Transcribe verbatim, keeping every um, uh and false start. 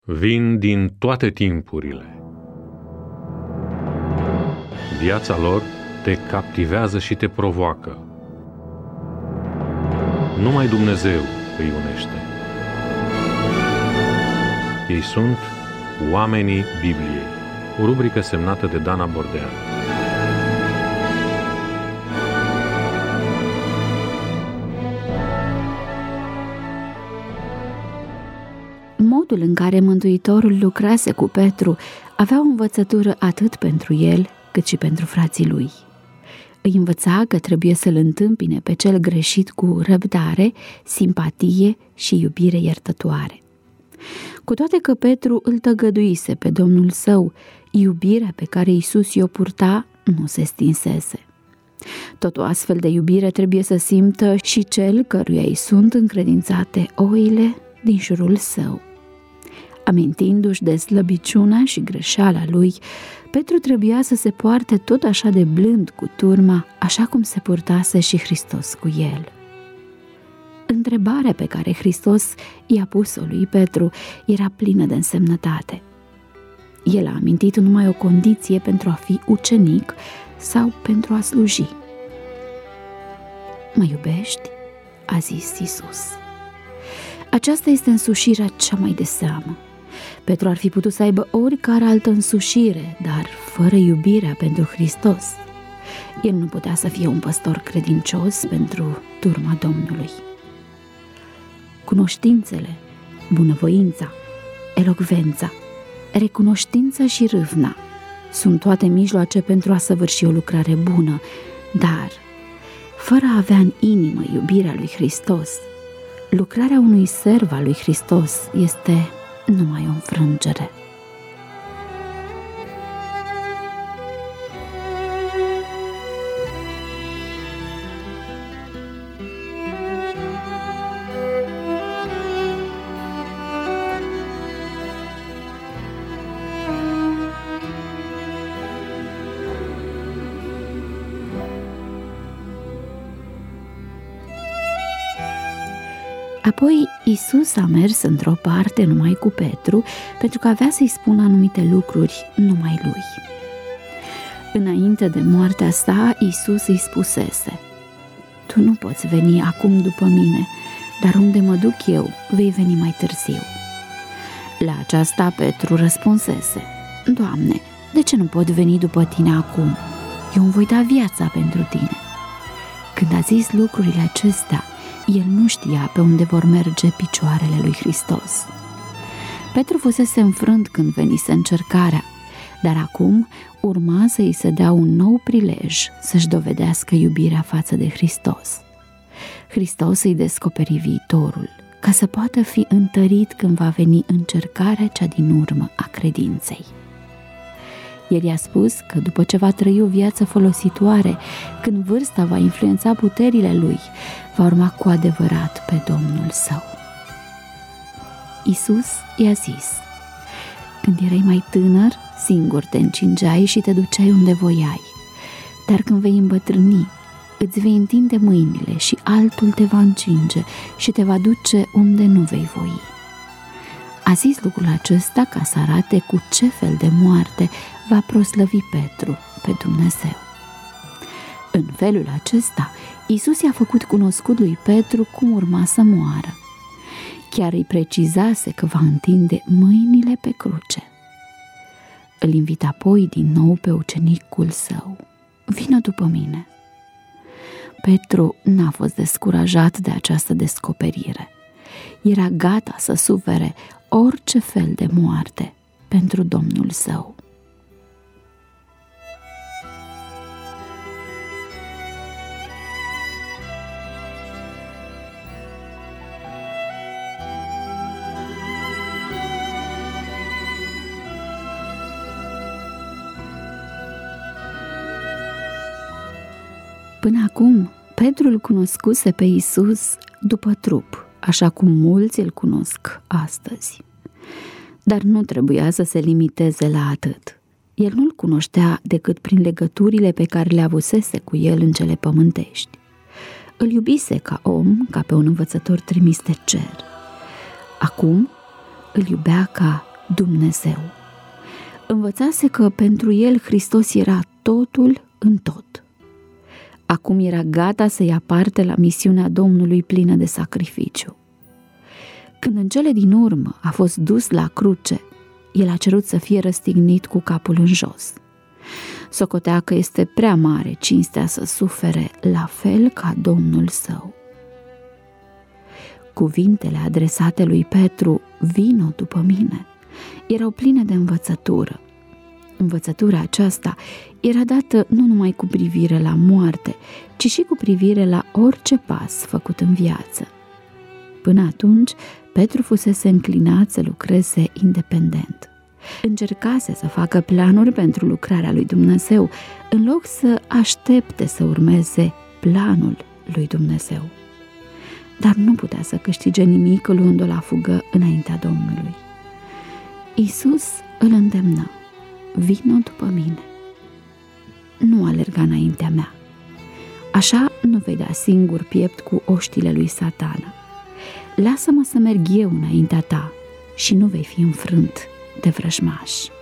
vin din toate timpurile. Viața lor te captivează și te provoacă. Numai Dumnezeu îi unește. Ei sunt Oamenii Bibliei, o rubrică semnată de Dana Bordean. Modul în care Mântuitorul lucrase cu Petru avea o învățătură atât pentru el, cât și pentru frații lui. Îi învăța că trebuie să-l întâmpine pe cel greșit cu răbdare, simpatie și iubire iertătoare. Cu toate că Petru îl tăgăduise pe Domnul său, iubirea pe care Iisus i-o purta nu se stinsese. Tot o astfel de iubire trebuie să simtă și cel căruia îi sunt încredințate oile din jurul său. Amintindu-și de slăbiciunea și greșeala lui, Petru trebuia să se poarte tot așa de blând cu turma, așa cum se purtase și Hristos cu el. Întrebarea pe care Hristos i-a pus-o lui Petru era plină de însemnătate. El a amintit numai o condiție pentru a fi ucenic sau pentru a sluji. Mă iubești? A zis Iisus. Aceasta este însușirea cea mai de seamă. Petru ar fi putut să aibă oricare altă însușire, dar fără iubirea pentru Hristos. El nu putea să fie un păstor credincios pentru turma Domnului. Cunoștințele, bunăvoința, elocvența, recunoștința și râvna sunt toate mijloace pentru a săvârși o lucrare bună, dar fără a avea în inimă iubirea lui Hristos, lucrarea unui serv al lui Hristos este numai o înfrângere. Apoi Iisus a mers într-o parte numai cu Petru, pentru că avea să-i spună anumite lucruri numai lui. Înainte de moartea sa, Iisus îi spusese: Tu nu poți veni acum după mine, dar unde mă duc eu, vei veni mai târziu. La aceasta Petru răspunsese: Doamne, de ce nu pot veni după tine acum? Eu îmi voi da viața pentru tine. Când a zis lucrurile acestea, el nu știa pe unde vor merge picioarele lui Hristos. Petru fusese înfrânt când venise încercarea, dar acum urma să îi se dea un nou prilej să-și dovedească iubirea față de Hristos. Hristos îi descoperi viitorul, ca să poată fi întărit când va veni încercarea cea din urmă a credinței. El i-a spus că după ce va trăi o viață folositoare, când vârsta va influența puterile lui, va urma cu adevărat pe Domnul său. Iisus i-a zis: Când erai mai tânăr, singur te încingeai și te duceai unde voiai, dar când vei îmbătrâni, îți vei întinde mâinile și altul te va încinge și te va duce unde nu vei voi. A zis lucrul acesta ca să arate cu ce fel de moarte va proslăvi Petru pe Dumnezeu. În felul acesta, Iisus i-a făcut cunoscut lui Petru cum urma să moară. Chiar îi precizase că va întinde mâinile pe cruce. Îl invita apoi din nou pe ucenicul său: Vină după mine. Petru n-a fost descurajat de această descoperire. Era gata să sufere orice fel de moarte pentru Domnul său. Până acum, Petru îl cunoscuse pe Iisus după trup, așa cum mulți îl cunosc astăzi. Dar nu trebuia să se limiteze la atât. El nu-l cunoștea decât prin legăturile pe care le avusese cu el în cele pământești. Îl iubise ca om, ca pe un învățător trimis de cer. Acum îl iubea ca Dumnezeu. Învățase că pentru el Hristos era totul în tot. Acum era gata să ia parte la misiunea Domnului plină de sacrificiu. Când în cele din urmă a fost dus la cruce, el a cerut să fie răstignit cu capul în jos. Socotea că este prea mare cinstea să sufere la fel ca Domnul său. Cuvintele adresate lui Petru, vino după mine, erau pline de învățătură. Învățătura aceasta era dată nu numai cu privire la moarte, ci și cu privire la orice pas făcut în viață. Până atunci, Petru fusese înclinat să lucreze independent. Încercase să facă planuri pentru lucrarea lui Dumnezeu, în loc să aștepte să urmeze planul lui Dumnezeu. Dar nu putea să câștige nimic luând-o la fugă înaintea Domnului. Iisus îl îndemnă: vino după mine. Nu alerga înaintea mea. Așa nu vei da singur piept cu oștile lui Satana. Lasă-mă să merg eu înaintea ta și nu vei fi înfrânt de vrăjmași.